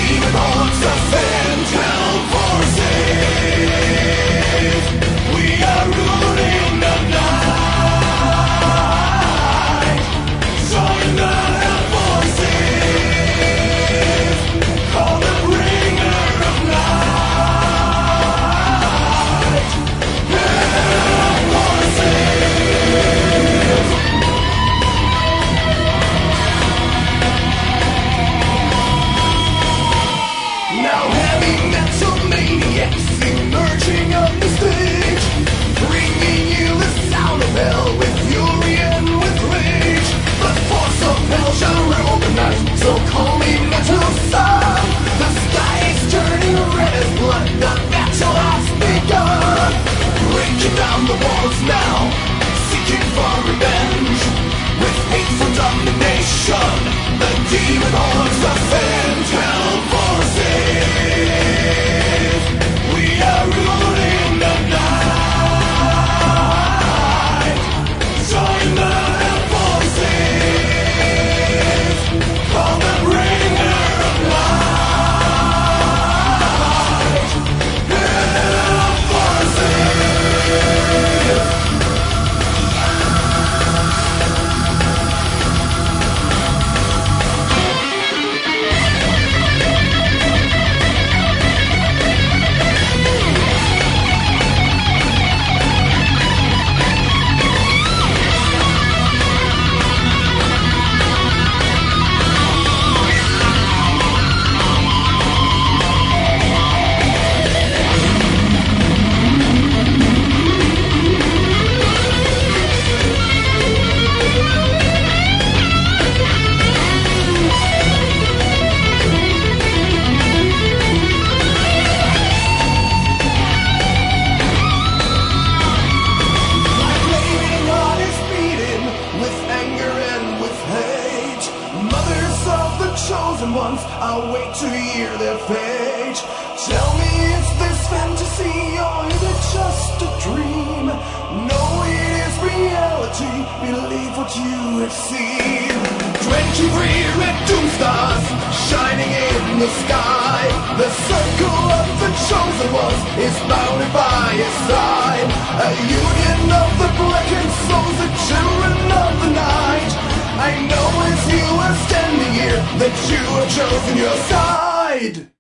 demon haunts the phantom forces. We are ruling the night. Join the hell voices. Call the bringer of night. Hell voices. Now heavy metal maniacs emerging on the stage, bringing you the sound of hell with fury and with rage. The force of hell shall rule the night, so call me metal sun. The sky is turning red as blood, the battle has begun. Breaking down the walls now, seeking for revenge. With hateful domination, the demon haunts the phantom forces. We are ruling the night. Join the hell voices. Call the bringer of light. Hell voices. Ones, I'll wait to hear their fate. Tell me, is this fantasy or is it just a dream? No, it is reality. Believe what you have seen. 23 red doom stars shining in the sky. The circle of the chosen ones is bounded by his side. A union of the blackened souls, the children of the night. I know as you are standing here that you have chosen your side.